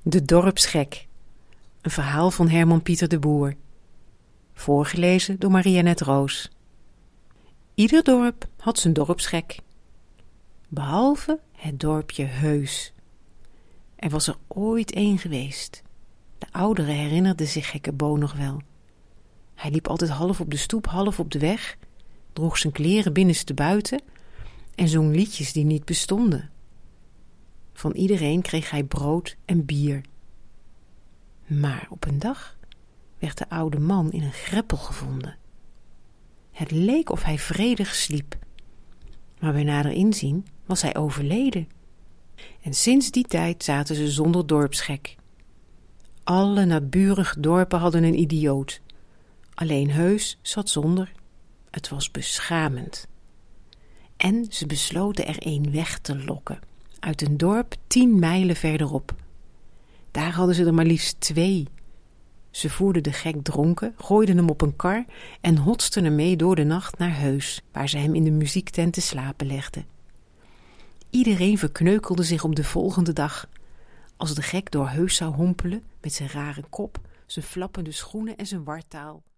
De dorpsgek. Een verhaal van Herman Pieter de Boer. Voorgelezen door Maria-Net Roos. Ieder dorp had zijn dorpsgek. Behalve het dorpje Heus. Er was er ooit één geweest. De ouderen herinnerden zich gekke Bo nog wel. Hij liep altijd half op de stoep, half op de weg, droeg zijn kleren binnenstebuiten en zong liedjes die niet bestonden. Van iedereen kreeg hij brood en bier. Maar op een dag werd de oude man in een greppel gevonden. Het leek of hij vredig sliep, maar bij nader inzien was hij overleden. En sinds die tijd zaten ze zonder dorpsgek. Alle naburige dorpen hadden een idioot. Alleen Heus zat zonder. Het was beschamend. En ze besloten er een weg te lokken, uit een dorp 10 mijlen verderop. Daar hadden ze er maar liefst 2. Ze voerden de gek dronken, gooiden hem op een kar en hotsten ermee door de nacht naar Heus, waar ze hem in de muziektent te slapen legden. Iedereen verkneukelde zich op de volgende dag. Als de gek door Heus zou hompelen met zijn rare kop, zijn flappende schoenen en zijn wartaal.